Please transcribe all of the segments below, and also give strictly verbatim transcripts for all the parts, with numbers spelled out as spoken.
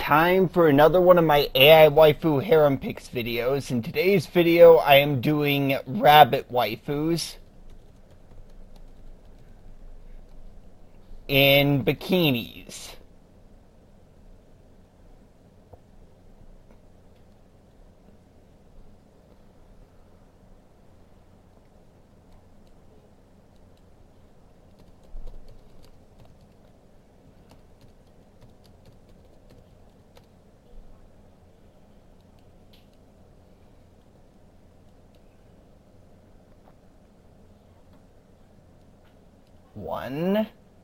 time for another one of my A I waifu harem pics videos. In today's video, I am doing rabbit waifus in bikinis. One.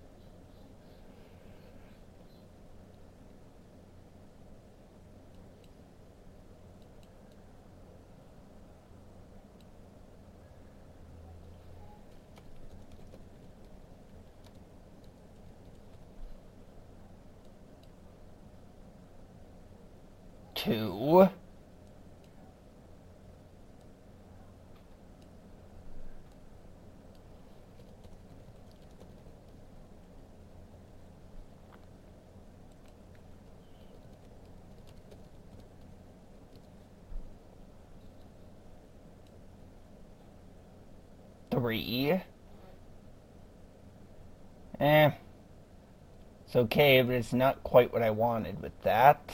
Two. Three. Eh. It's okay, but it's not quite what I wanted with that.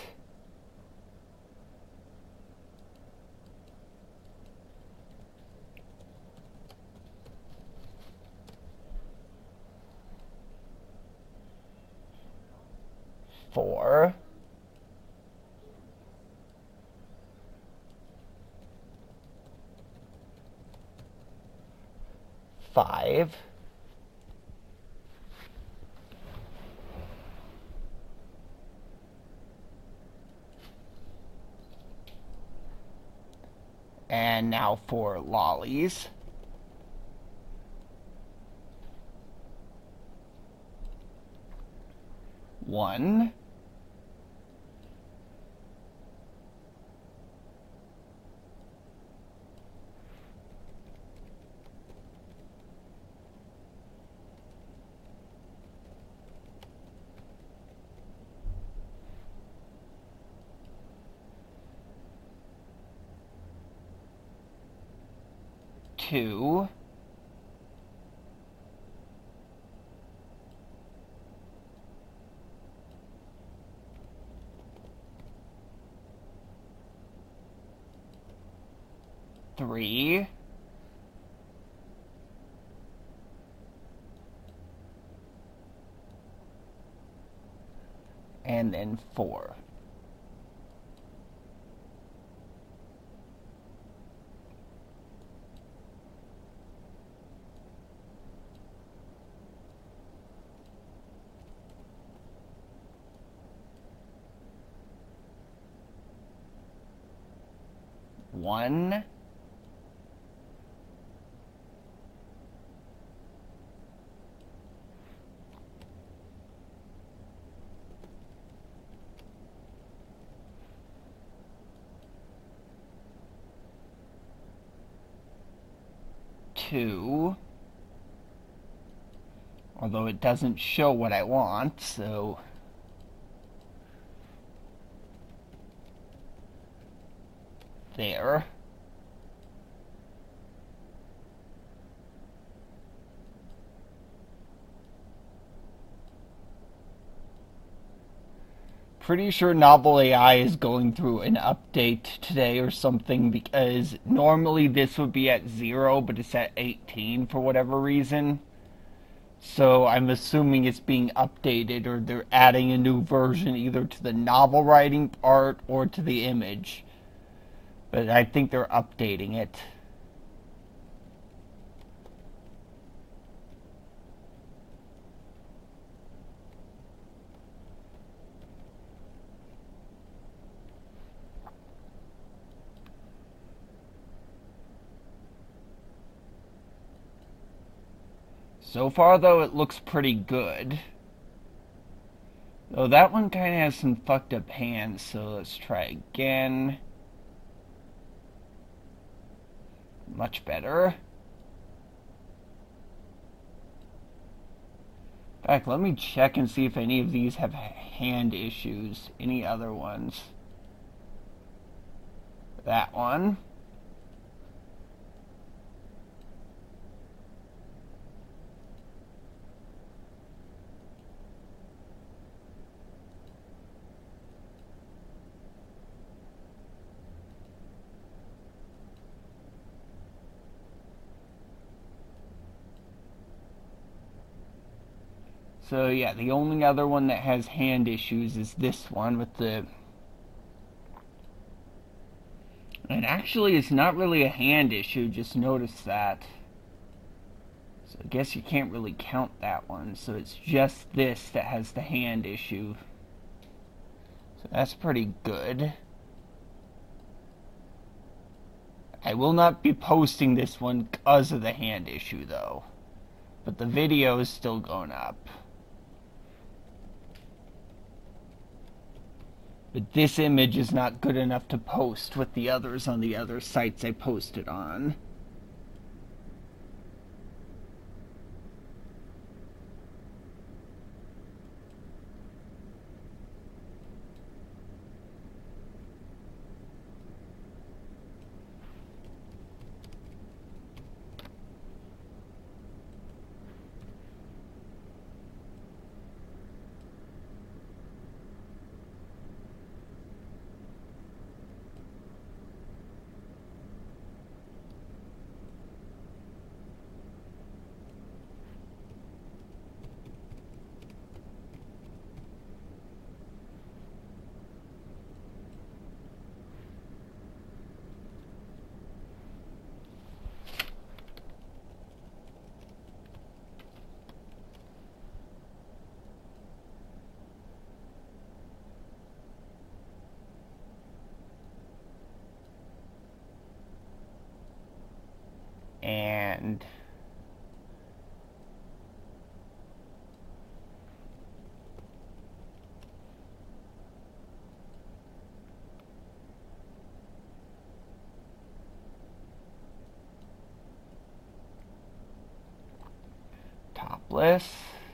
Four. Five. And now for lollies. One. Two. Three. And then four. One. Two. Although it doesn't show what I want, so... There. Pretty sure Novel A I is going through an update today or something, because normally this would be at zero, but it's at eighteen for whatever reason. So I'm assuming it's being updated, or they're adding a new version either to the novel writing part or to the image. But I think they're updating it. So far, though, it looks pretty good. Though that one kind of has some fucked up hands, so let's try again. Much better. In fact, let me check and see if any of these have hand issues. Any other ones? That one. So yeah, the only other one that has hand issues is this one with the... And actually it's not really a hand issue, just notice that. So I guess you can't really count that one, so it's just this that has the hand issue. So that's pretty good. I will not be posting this one because of the hand issue though. But the video is still going up. But this image is not good enough to post with the others on the other sites I posted on. And topless.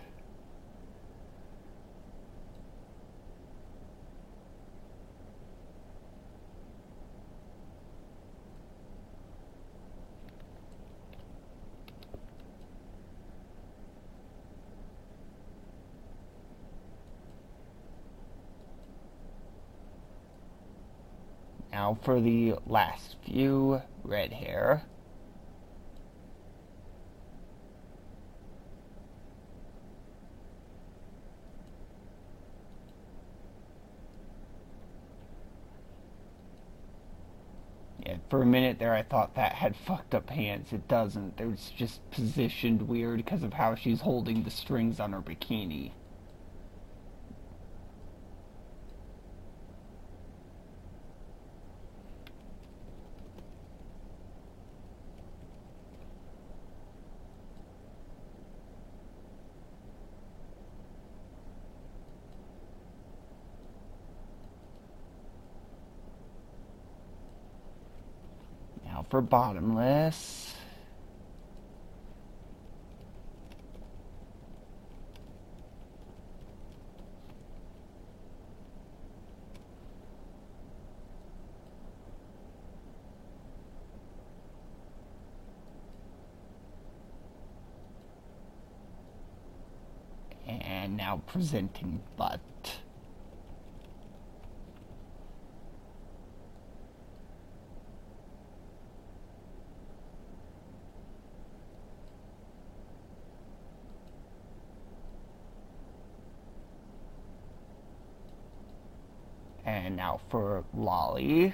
Now for the last few, red hair. Yeah, for a minute there I thought that had fucked up hands. It doesn't. It's just positioned weird because of how she's holding the strings on her bikini. Now for bottomless. And now presenting butt. And now for lolly.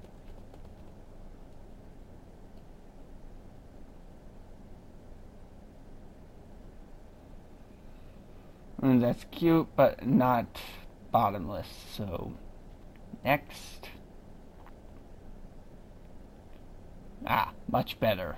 And that's cute, but not bottomless. So, next. Ah, much better.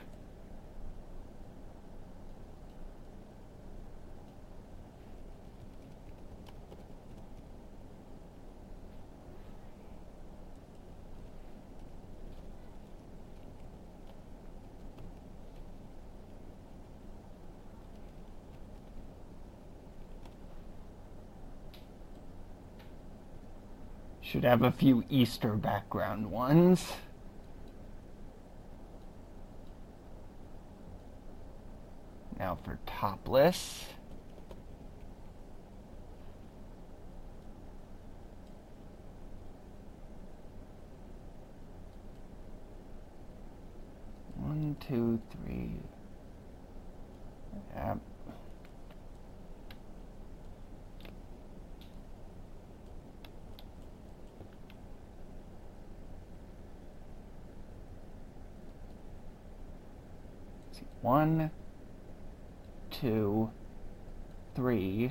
Should have a few Easter background ones. Now for topless. One, two, three. Yep. One, two, three,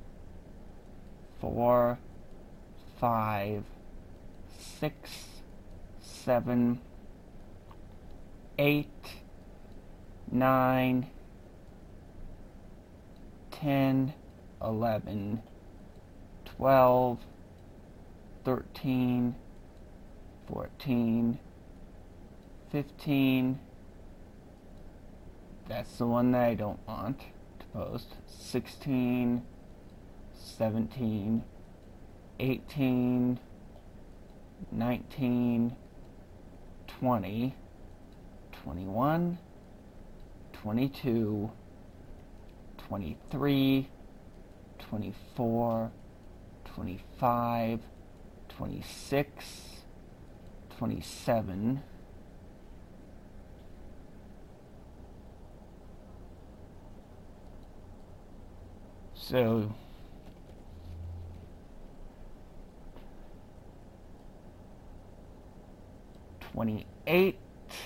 four, five, six, seven, eight, nine, ten, eleven, twelve, thirteen, fourteen, fifteen. That's the one that I don't want to post. sixteen, seventeen, eighteen, nineteen, twenty, twenty-one, twenty-two, twenty-three, twenty-four, twenty-five, twenty-six, twenty-seven, so twenty-eight,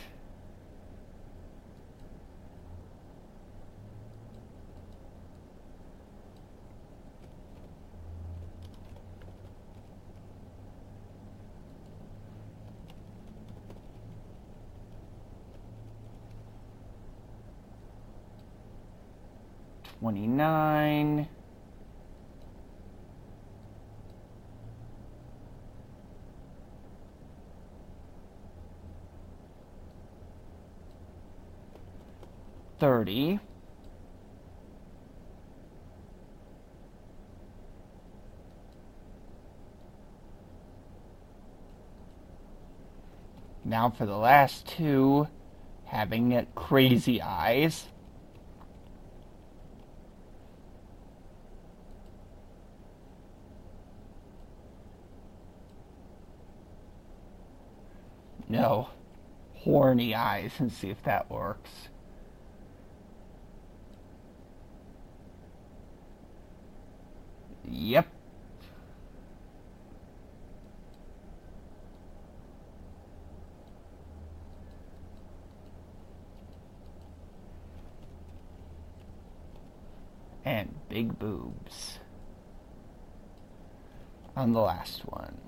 twenty-nine, thirty, now for the last two, having it crazy eyes. No, horny eyes, and see if that works. Yep. And big boobs on the last one.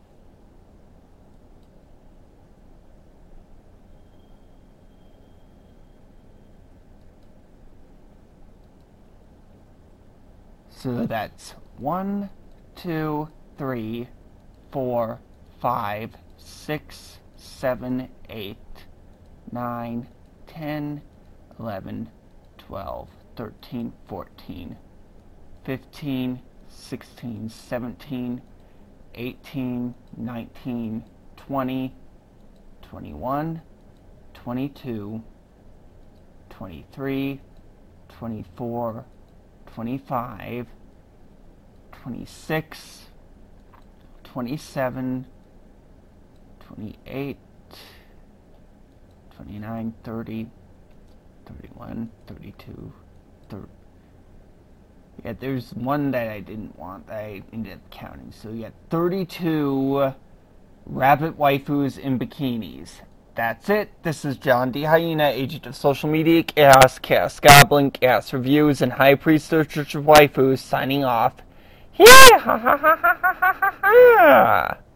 So that's one, two, three, four, five, six, seven, eight, nine, ten, eleven, twelve, thirteen, fourteen, fifteen, sixteen, seventeen, eighteen, nineteen, twenty, twenty-one, twenty-two, twenty-three, twenty-four, twenty-five, twenty-six, twenty-seven, twenty-eight, twenty-nine, thirty, thirty-one, thirty-two, thirty. Yeah, there's one that I didn't want that I ended up counting. So yeah, thirty-two rabbit waifus in bikinis. That's it. This is John D. Hyena, agent of social media, Chaos, Chaos Goblin, Chaos Reviews, and High Priest of the Church of Waifus, signing off. Yeah, ha ha ha ha ha ha ha.